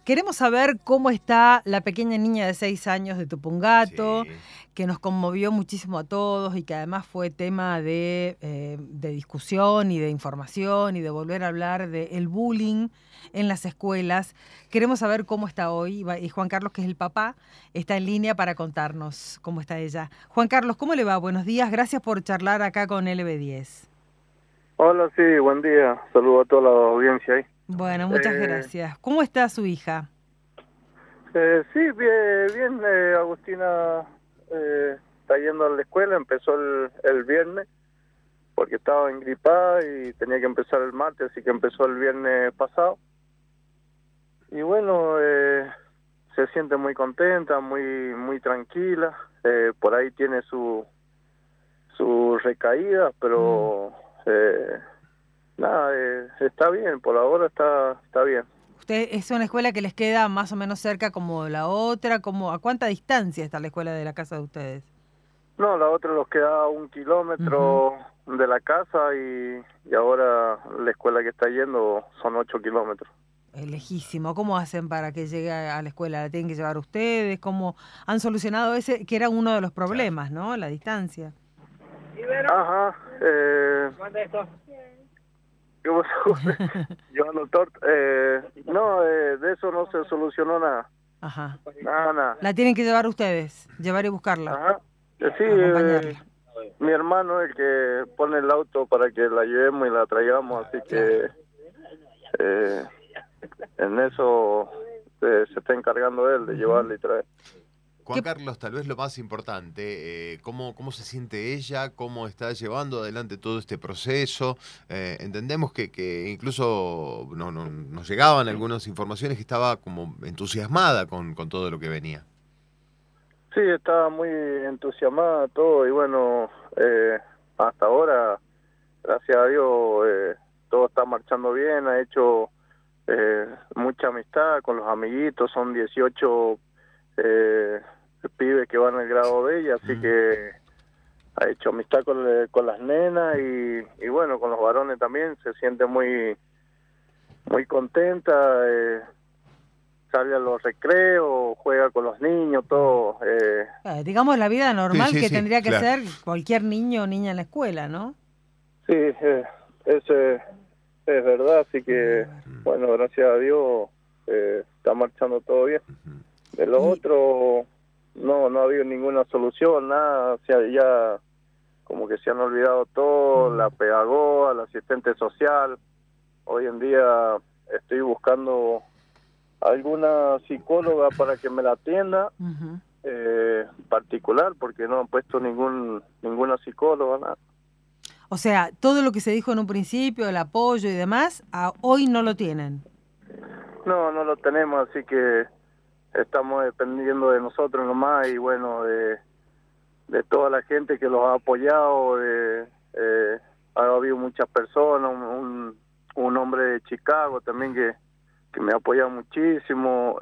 Queremos saber cómo está la pequeña niña de 6 años de Tupungato, Sí. que nos conmovió muchísimo a todos y que además fue tema de discusión y de información y de volver a hablar del bullying en las escuelas. Queremos saber cómo está hoy y Juan Carlos, que es el papá, está en línea para contarnos cómo está ella. Juan Carlos, ¿cómo le va? Buenos días, gracias por charlar acá con LB10. Hola, sí, buen día. Saludo a toda la audiencia ahí. Bueno, muchas gracias. ¿Cómo está su hija? Sí, bien, Agustina está yendo a la escuela, empezó el viernes porque estaba engripada y tenía que empezar el martes, así que empezó el viernes pasado. Y bueno, se siente muy contenta, muy tranquila. Por ahí tiene su recaídas, pero nada, está bien, por ahora está bien. ¿Usted es una escuela que les queda más o menos cerca como la otra? ¿A cuánta distancia está la escuela de la casa de ustedes? No, la otra nos queda a 1 kilómetro de la casa y ahora la escuela que está yendo son 8 kilómetros. Es lejísimo. ¿Cómo hacen para que llegue a la escuela? ¿La tienen que llevar ustedes? ¿Cómo han solucionado ese, que era uno de los Claro. problemas, ¿no? La distancia. Ajá. ¿Qué pasó? Yo no torta. No, de eso no se solucionó nada. Ajá. Nada. La tienen que llevar ustedes, llevar y buscarla, Ajá. Sí, acompañarla. mi hermano es el que pone el auto para que la llevemos y la traigamos, así que en eso se está encargando él de llevarla y traer. Juan Carlos, tal vez lo más importante, ¿cómo se siente ella? ¿Cómo está llevando adelante todo este proceso? Entendemos que incluso nos llegaban algunas informaciones que estaba como entusiasmada con todo lo que venía. Sí, estaba muy entusiasmada todo y bueno, hasta ahora, gracias a Dios, todo está marchando bien, ha hecho mucha amistad con los amiguitos, son 18 pibes que van al grado de ella, así que ha hecho amistad con las nenas y bueno, con los varones también, se siente muy contenta, sale a los recreos, juega con los niños, todo. Digamos la vida normal que Sí, tendría que claro. ser cualquier niño o niña en la escuela, ¿no? Sí, eso es verdad, así que, bueno, gracias a Dios está marchando todo bien. De lo Y otro, no ha habido ninguna solución, nada, o sea, ya como que se han olvidado todo, la pedagoga, la asistente social. Hoy en día estoy buscando alguna psicóloga para que me la atienda, particular, porque no han puesto ninguna psicóloga, nada. O sea, todo lo que se dijo en un principio, el apoyo y demás, hoy no lo tienen. No lo tenemos, así que estamos dependiendo de nosotros nomás y bueno, de toda la gente que los ha apoyado, ha habido muchas personas, un hombre de Chicago también que me ha apoyado muchísimo,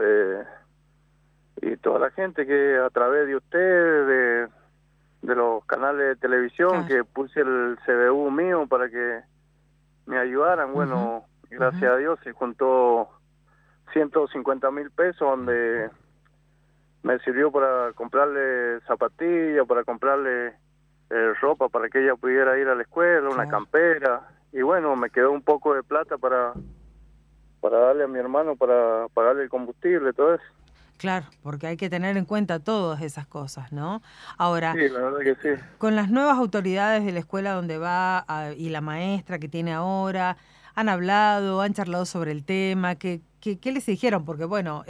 y toda la gente que a través de ustedes, de los canales de televisión, Claro. que puse el CBU mío para que me ayudaran, bueno, gracias a Dios se juntó 150.000 pesos donde me sirvió para comprarle zapatillas, para comprarle ropa para que ella pudiera ir a la escuela, una campera, y bueno, me quedó un poco de plata para darle a mi hermano para pagarle el combustible, todo eso. Claro, porque hay que tener en cuenta todas esas cosas, ¿no? Ahora, Sí, la verdad que sí. con las nuevas autoridades de la escuela donde va y la maestra que tiene ahora, han hablado, han charlado sobre el tema, ¿qué les dijeron? Porque bueno,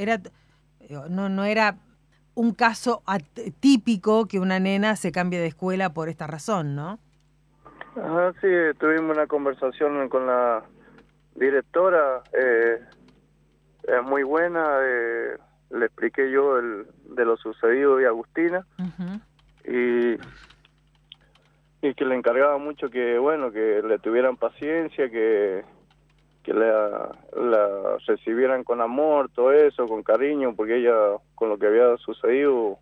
no era un caso típico que una nena se cambie de escuela por esta razón, ¿no? Ajá, sí, tuvimos una conversación con la directora, es muy buena, le expliqué yo de lo sucedido de Agustina y que le encargaba mucho que, bueno, que le tuvieran paciencia, que la recibieran con amor, todo eso, con cariño, porque ella, con lo que había sucedido,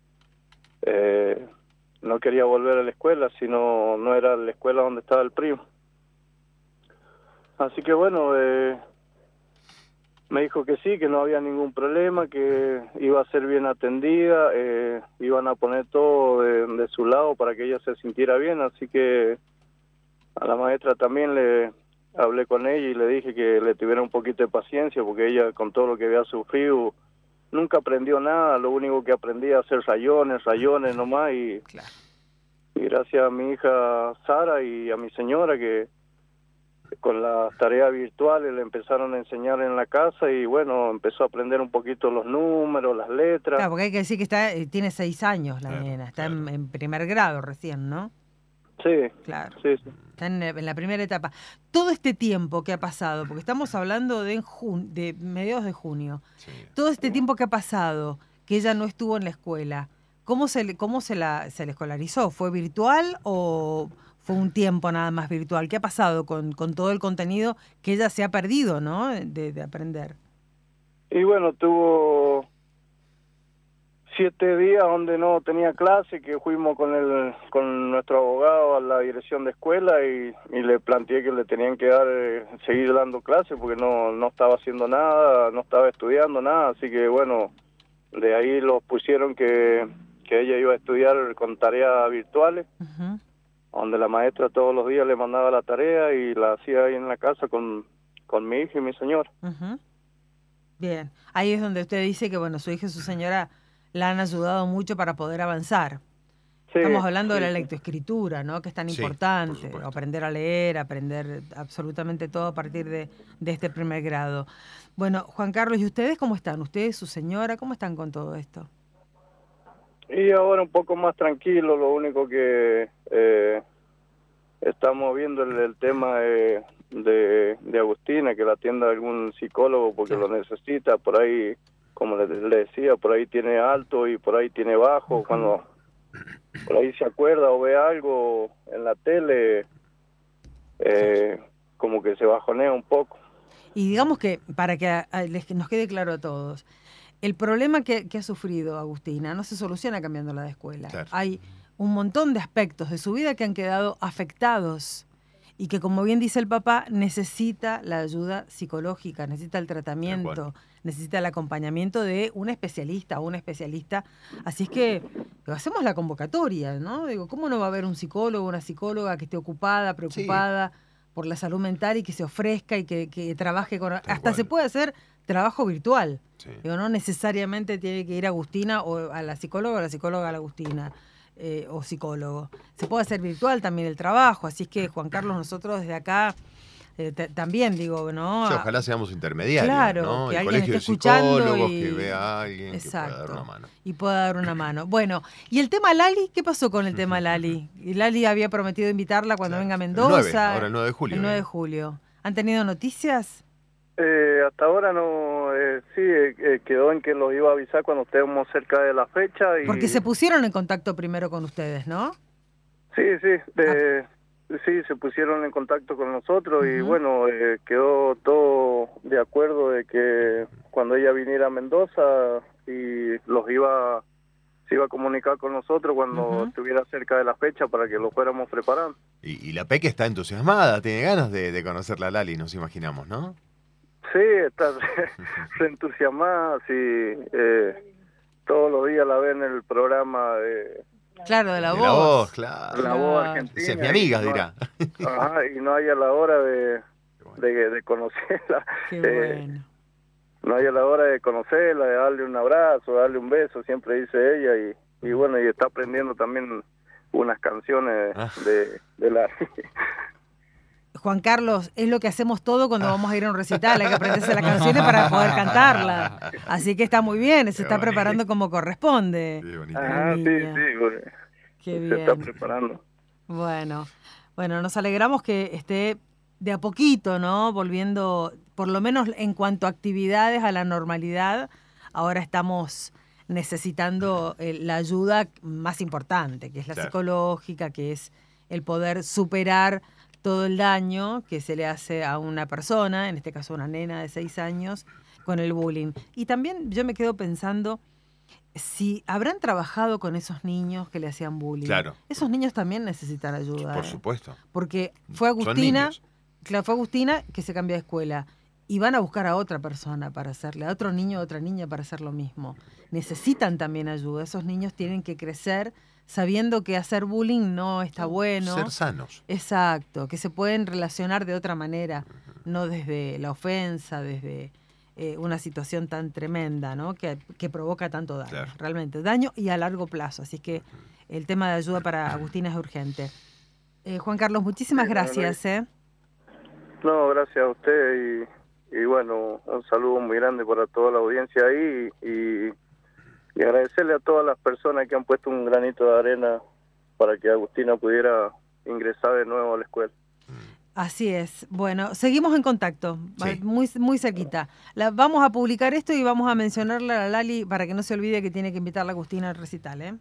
no quería volver a la escuela, sino no era la escuela donde estaba el primo. Así que bueno, Me dijo que sí, que no había ningún problema, que iba a ser bien atendida, iban a poner todo de su lado para que ella se sintiera bien, así que a la maestra también le hablé con ella y le dije que le tuviera un poquito de paciencia, porque ella con todo lo que había sufrido nunca aprendió nada, lo único que aprendía a hacer rayones nomás, y gracias a mi hija Sara y a mi señora que con las tareas virtuales le empezaron a enseñar en la casa y bueno, empezó a aprender un poquito los números, las letras. Claro, porque hay que decir que tiene 6 años la nena, está en primer grado recién, ¿no? Sí, claro. Sí. Está en la primera etapa. Todo este tiempo que ha pasado, porque estamos hablando de mediados de junio, todo este tiempo que ha pasado, que ella no estuvo en la escuela, ¿cómo se le escolarizó? ¿Fue virtual o fue un tiempo nada más virtual? ¿Qué ha pasado con todo el contenido que ella se ha perdido, ¿no? de aprender. Y bueno, tuvo 7 días donde no tenía clase, que fuimos con nuestro abogado a la dirección de escuela y le planteé que le tenían que seguir dando clases porque no estaba haciendo nada, no estaba estudiando nada, así que bueno, de ahí los pusieron que ella iba a estudiar con tareas virtuales, donde la maestra todos los días le mandaba la tarea y la hacía ahí en la casa con mi hija y mi señora. Bien, ahí es donde usted dice que bueno, su hija y su señora la han ayudado mucho para poder avanzar. Sí, estamos hablando de la lectoescritura, ¿no? Que es tan importante, aprender a leer, aprender absolutamente todo a partir de este primer grado. Bueno, Juan Carlos, ¿y ustedes cómo están? ¿Ustedes, su señora, cómo están con todo esto? Y ahora un poco más tranquilo, lo único que estamos viendo el tema de Agustina, que la atienda algún psicólogo porque lo necesita, por ahí, como le decía, por ahí tiene alto y por ahí tiene bajo, cuando por ahí se acuerda o ve algo en la tele, como que se bajonea un poco. Y digamos que, para que nos quede claro a todos, el problema que ha sufrido Agustina no se soluciona cambiándola de escuela. Claro. Hay un montón de aspectos de su vida que han quedado afectados y que, como bien dice el papá, necesita la ayuda psicológica, necesita el tratamiento, necesita el acompañamiento de un especialista o una especialista. Así es que hacemos la convocatoria, ¿no? Digo, ¿cómo no va a haber un psicólogo o una psicóloga que esté ocupada, preocupada por la salud mental y que se ofrezca y que trabaje con... Hasta se puede hacer trabajo virtual. Digo, no necesariamente tiene que ir Agustina o a la psicóloga a la Agustina. O psicólogo. Se puede hacer virtual también el trabajo, así es que, Juan Carlos, nosotros desde acá también digo, ¿no? Sí, ojalá seamos intermediarios, claro, ¿no? Que el alguien colegio esté de psicólogos, y... que vea a alguien que pueda dar una mano. Y pueda dar una mano. Bueno, ¿y el tema Lali? ¿Qué pasó con el tema Lali? Y Lali había prometido invitarla cuando venga a Mendoza. Ahora el 9 de julio. El 9 de julio. ¿Han tenido noticias? Hasta ahora no, quedó en que los iba a avisar cuando estemos cerca de la fecha. Porque se pusieron en contacto primero con ustedes, ¿no? Sí, se pusieron en contacto con nosotros y bueno, quedó todo de acuerdo de que cuando ella viniera a Mendoza y se iba a comunicar con nosotros cuando estuviera cerca de la fecha para que lo fuéramos preparando. Y la Peque está entusiasmada, tiene ganas de conocer la Lali, nos imaginamos, ¿no? Sí, está re entusiasmada, sí, todos los días la ven en el programa de... Claro, de la voz. La voz, claro. La voz argentina. Esa es mi amiga, dirá. Ajá, y no hay a la hora de conocerla. Qué bueno. No hay a la hora de conocerla, de darle un abrazo, darle un beso, siempre dice ella, y bueno, y está aprendiendo también unas canciones de la... Juan Carlos, es lo que hacemos todo cuando vamos a ir a un recital, hay que aprenderse las canciones para poder cantarla. Así que está muy bien, se está preparando como corresponde. Qué bien. Se está preparando. Bueno, nos alegramos que esté de a poquito, ¿no? Volviendo, por lo menos en cuanto a actividades, a la normalidad. Ahora estamos necesitando la ayuda más importante, que es la psicológica, que es el poder superar todo el daño que se le hace a una persona, en este caso una nena de 6 años, con el bullying. Y también yo me quedo pensando si habrán trabajado con esos niños que le hacían bullying. Claro. Esos niños también necesitan ayuda. Por supuesto. Porque fue Agustina que se cambió de escuela. y van a buscar a otra persona para hacerle, a otro niño o otra niña para hacer lo mismo. Necesitan también ayuda. Esos niños tienen que crecer sabiendo que hacer bullying no está bueno. Ser sanos. Exacto, que se pueden relacionar de otra manera, no desde la ofensa, desde una situación tan tremenda, ¿no? que provoca tanto daño, Claro. realmente daño y a largo plazo. Así que el tema de ayuda para Agustina es urgente. Juan Carlos, muchísimas gracias. No, gracias a usted y bueno, un saludo muy grande para toda la audiencia ahí y agradecerle a todas las personas que han puesto un granito de arena para que Agustina pudiera ingresar de nuevo a la escuela. Así es. Bueno, seguimos en contacto, Sí. muy cerquita. Vamos a publicar esto y vamos a mencionarle a la Lali para que no se olvide que tiene que invitarla a Agustina al recital, ¿eh?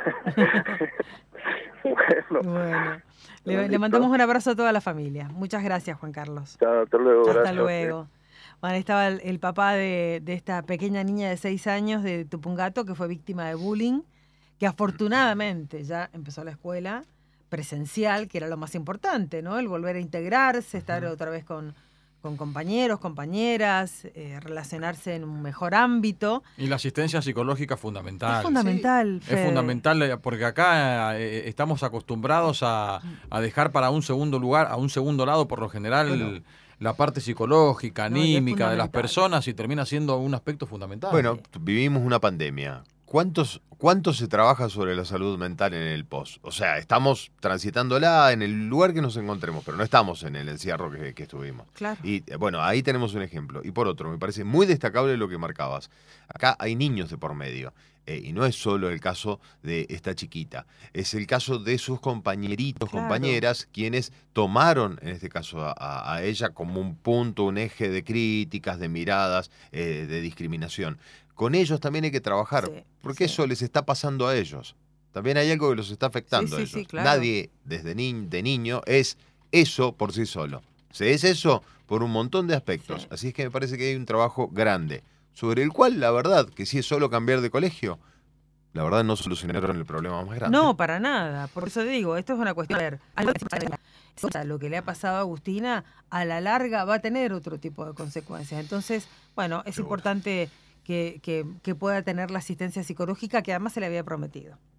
Bueno, le mandamos un abrazo a toda la familia. Muchas gracias, Juan Carlos. Hasta luego. Hasta Gracias. luego. Bueno, estaba el papá de esta pequeña niña de 6 años de Tupungato que fue víctima de bullying, que afortunadamente ya empezó la escuela presencial, que era lo más importante, ¿no? El volver a integrarse, estar otra vez con compañeros, compañeras, relacionarse en un mejor ámbito. Y la asistencia psicológica es fundamental. Es fundamental, Sí. Fede. Es fundamental porque acá estamos acostumbrados a dejar para un segundo lugar, a un segundo lado por lo general, Bueno. la parte psicológica, No, y es anímica de las fundamental. personas y termina siendo un aspecto fundamental. Bueno, vivimos una pandemia. ¿Cuánto se trabaja sobre la salud mental en el post? O sea, estamos transitándola en el lugar que nos encontremos, pero no estamos en el encierro que estuvimos. Claro. Y bueno, ahí tenemos un ejemplo. Y por otro, me parece muy destacable lo que marcabas. Acá hay niños de por medio. Y no es solo el caso de esta chiquita, es el caso de sus compañeritos, Claro. compañeras, quienes tomaron, en este caso, a ella como un punto, un eje de críticas, de miradas, de discriminación. Con ellos también hay que trabajar, Sí, porque sí. eso les está pasando a ellos. También hay algo que los está afectando Sí, a sí, ellos. sí, claro. Nadie desde de niño es eso por sí solo. Se es eso por un montón de aspectos. Sí. Así es que me parece que hay un trabajo grande, sobre el cual, la verdad, que si es solo cambiar de colegio, la verdad no solucionaron el problema más grande. No, para nada. Por eso digo, esto es una cuestión. A ver, lo que le ha pasado a Agustina, a la larga va a tener otro tipo de consecuencias. Entonces, bueno, es Seguro. importante que pueda tener la asistencia psicológica que además se le había prometido.